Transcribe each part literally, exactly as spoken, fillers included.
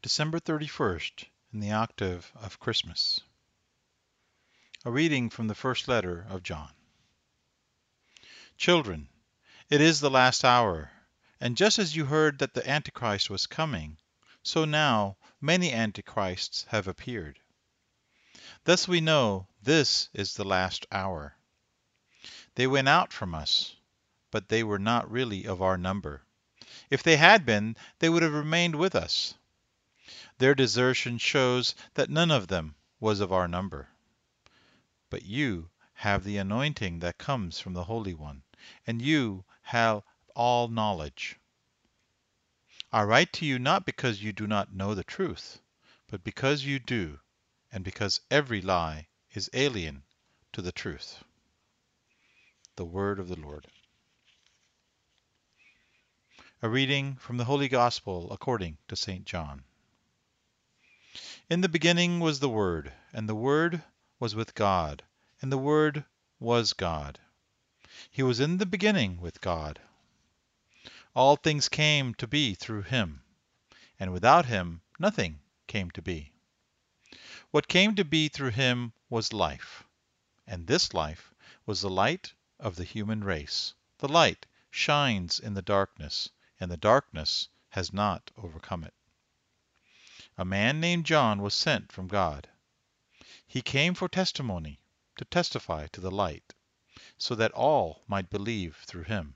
December thirty-first, in the octave of Christmas. A reading from the first letter of John. Children, it is the last hour, and just as you heard that the Antichrist was coming, so now many Antichrists have appeared. Thus we know this is the last hour. They went out from us, but they were not really of our number. If they had been, they would have remained with us. Their desertion shows that none of them was of our number. But you have the anointing that comes from the Holy One, and you have all knowledge. I write to you not because you do not know the truth, but because you do, and because every lie is alien to the truth. The word of the Lord. A reading from the Holy Gospel according to Saint John. In the beginning was the Word, and the Word was with God, and the Word was God. He was in the beginning with God. All things came to be through him, and without him nothing came to be. What came to be through him was life, and this life was the light of the human race. The light shines in the darkness, and the darkness has not overcome it. A man named John was sent from God. He came for testimony, to testify to the light, so that all might believe through him.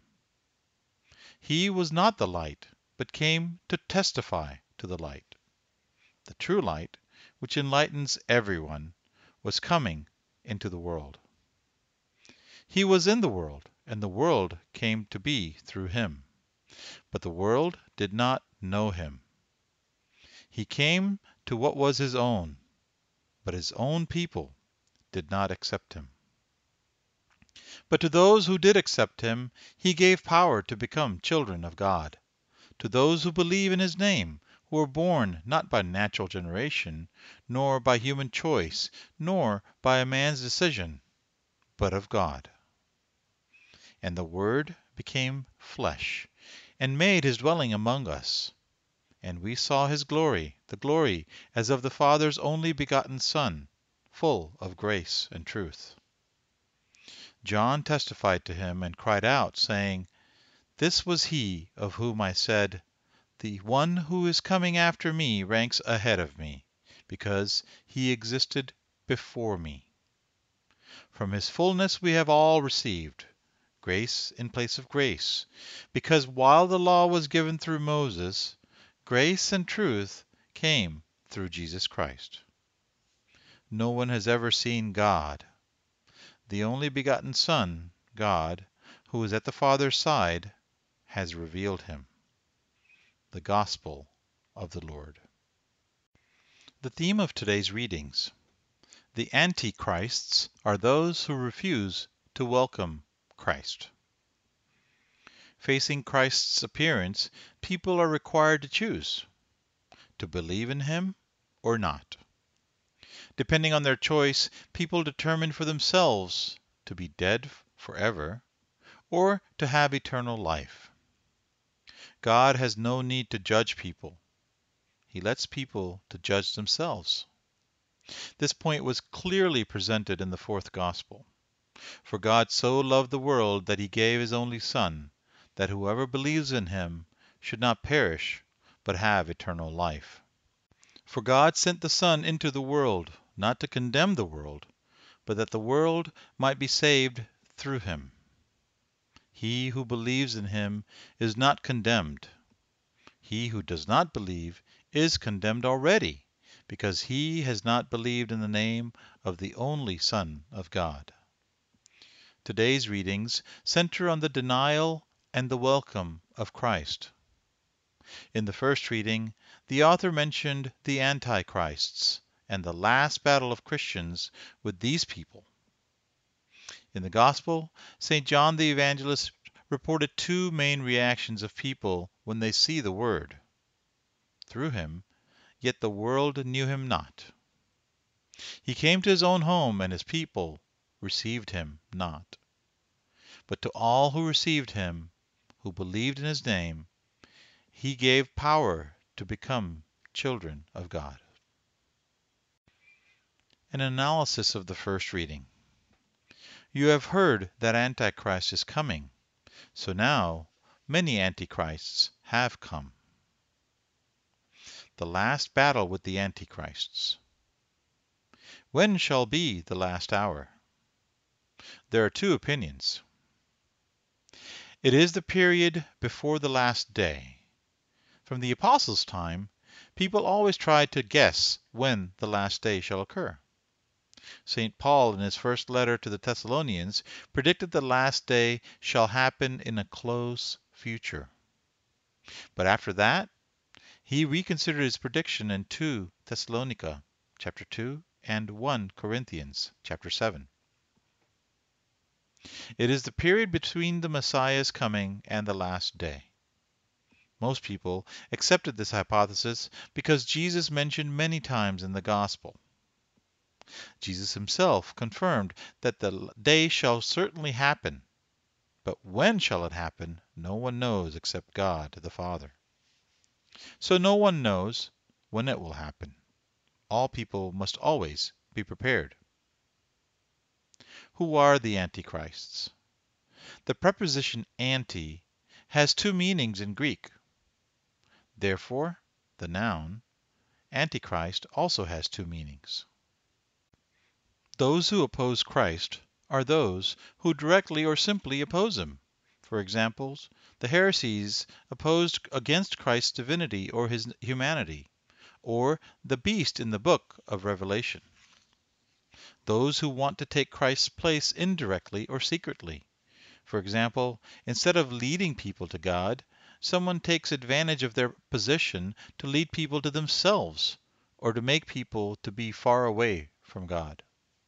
He was not the light, but came to testify to the light. The true light, which enlightens everyone, was coming into the world. He was in the world, and the world came to be through him. But the world did not know him. He came to what was his own, but his own people did not accept him. But to those who did accept him, he gave power to become children of God, to those who believe in his name, who were born not by natural generation, nor by human choice, nor by a man's decision, but of God. And the Word became flesh, and made his dwelling among us. And we saw his glory, the glory as of the Father's only begotten Son, full of grace and truth. John testified to him, and cried out, saying, This was he of whom I said, The one who is coming after me ranks ahead of me, because he existed before me. From his fullness we have all received grace in place of grace, because while the law was given through Moses, grace and truth came through Jesus Christ. No one has ever seen God. The only begotten Son, God, who is at the Father's side, has revealed him. The Gospel of the Lord. The theme of today's readings. The Antichrists are those who refuse to welcome Christ. Facing Christ's appearance, people are required to choose to believe in him or not. Depending on their choice, people determine for themselves to be dead forever or to have eternal life. God has no need to judge people. He lets people to judge themselves. This point was clearly presented in the fourth Gospel. For God so loved the world that he gave his only Son, that whoever believes in him should not perish, but have eternal life. For God sent the Son into the world, not to condemn the world, but that the world might be saved through him. He who believes in him is not condemned. He who does not believe is condemned already, because he has not believed in the name of the only Son of God. Today's readings center on the denial and the welcome of Christ. In the first reading, the author mentioned the Antichrists and the last battle of Christians with these people. In the Gospel, Saint John the Evangelist reported two main reactions of people when they see the Word. Through him, yet the world knew him not. He came to his own home, and his people received him not. But to all who received him, who believed in his name, he gave power to become children of God. An analysis of the first reading. You have heard that Antichrist is coming, so now many Antichrists have come. The last battle with the Antichrists. When shall be the last hour? There are two opinions. It is the period before the last day. From the apostles' time, people always tried to guess when the last day shall occur. Saint Paul, in his first letter to the Thessalonians, predicted the last day shall happen in a close future. But after that, he reconsidered his prediction in two Thessalonica chapter two and First Corinthians chapter seven. It is the period between the Messiah's coming and the last day. Most people accepted this hypothesis because Jesus mentioned many times in the Gospel. Jesus himself confirmed that the day shall certainly happen, but when shall it happen, no one knows except God the Father. So no one knows when it will happen. All people must always be prepared. Who are the Antichrists? The preposition anti has two meanings in Greek. Therefore, the noun Antichrist also has two meanings. Those who oppose Christ are those who directly or simply oppose him. For example, the heresies opposed against Christ's divinity or his humanity, or the beast in the book of Revelation. Those who want to take Christ's place indirectly or secretly. For example, instead of leading people to God, someone takes advantage of their position to lead people to themselves, or to make people to be far away from God.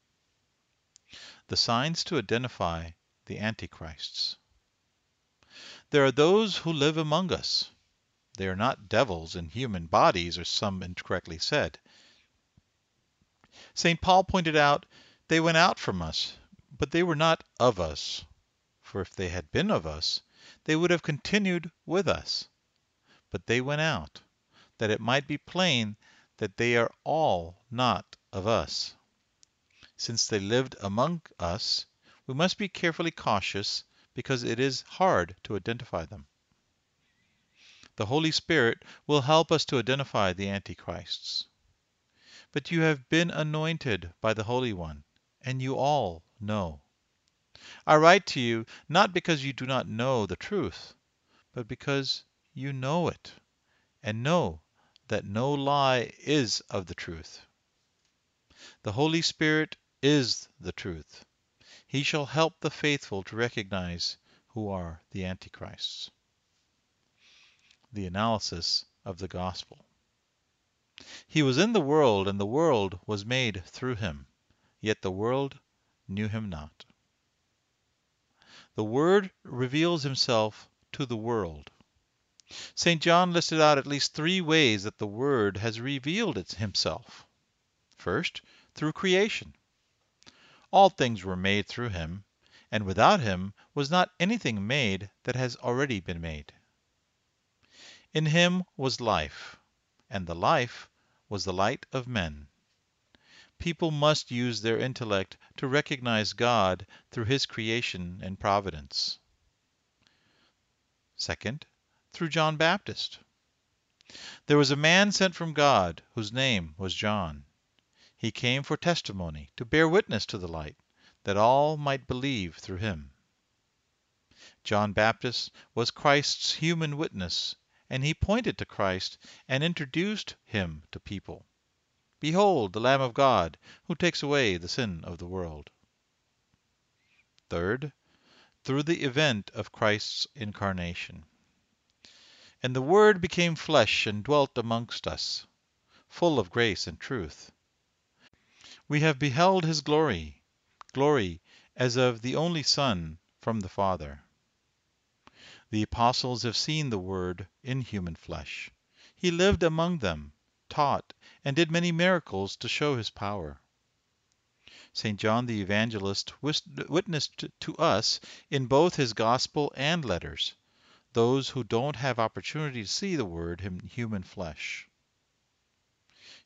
The signs to identify the Antichrists. There are those who live among us. They are not devils in human bodies, as some incorrectly said. Saint Paul pointed out, they went out from us, but they were not of us. For if they had been of us, they would have continued with us. But they went out, that it might be plain that they are all not of us. Since they lived among us, we must be carefully cautious, because it is hard to identify them. The Holy Spirit will help us to identify the Antichrists. But you have been anointed by the Holy One, and you all know. I write to you not because you do not know the truth, but because you know it, and know that no lie is of the truth. The Holy Spirit is the truth. He shall help the faithful to recognize who are the Antichrists. The analysis of the Gospel. He was in the world, and the world was made through him, yet the world knew him not. The Word reveals himself to the world. Saint John listed out at least three ways that the Word has revealed it himself. First, through creation. All things were made through him, and without him was not anything made that has already been made. In him was life, and the life was the light of men. People must use their intellect to recognize God through his creation and providence. Second, through John Baptist. There was a man sent from God, whose name was John. He came for testimony, to bear witness to the light, that all might believe through him. John Baptist was Christ's human witness, and he pointed to Christ and introduced him to people. Behold, the Lamb of God, who takes away the sin of the world. Third, through the event of Christ's incarnation. And the Word became flesh and dwelt amongst us, full of grace and truth. We have beheld his glory, glory as of the only Son from the Father. The apostles have seen the Word in human flesh. He lived among them, taught, and did many miracles to show his power. Saint John the Evangelist witnessed to us in both his Gospel and letters, those who don't have opportunity to see the Word in human flesh.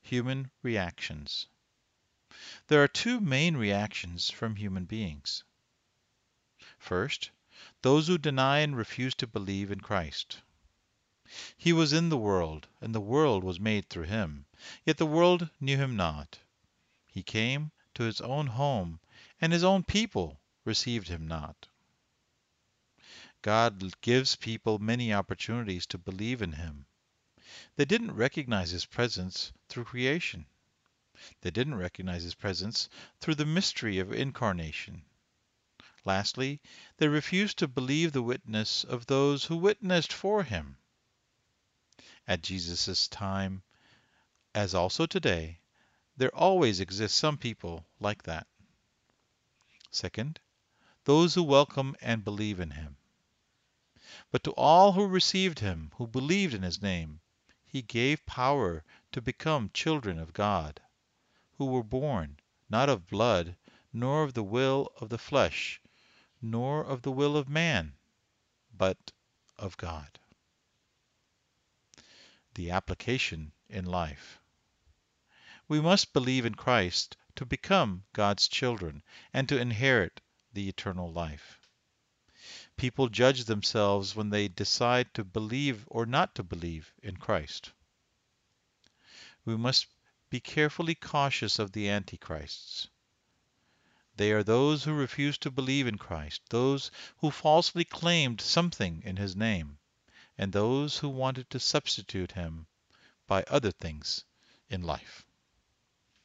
Human reactions. There are two main reactions from human beings. First, those who deny and refuse to believe in Christ. He was in the world, and the world was made through him. Yet the world knew him not. He came to his own home, and his own people received him not. God gives people many opportunities to believe in him. They didn't recognize his presence through creation. They didn't recognize his presence through the mystery of incarnation. Lastly, they refused to believe the witness of those who witnessed for him. At Jesus' time, as also today, there always exist some people like that. Second, those who welcome and believe in him. But to all who received him, who believed in his name, he gave power to become children of God, who were born not of blood, nor of the will of the flesh, nor of the will of man, but of God. The application in life. We must believe in Christ to become God's children and to inherit the eternal life. People judge themselves when they decide to believe or not to believe in Christ. We must be carefully cautious of the antichrists. They are those who refuse to believe in Christ, those who falsely claimed something in his name, and those who wanted to substitute him by other things in life.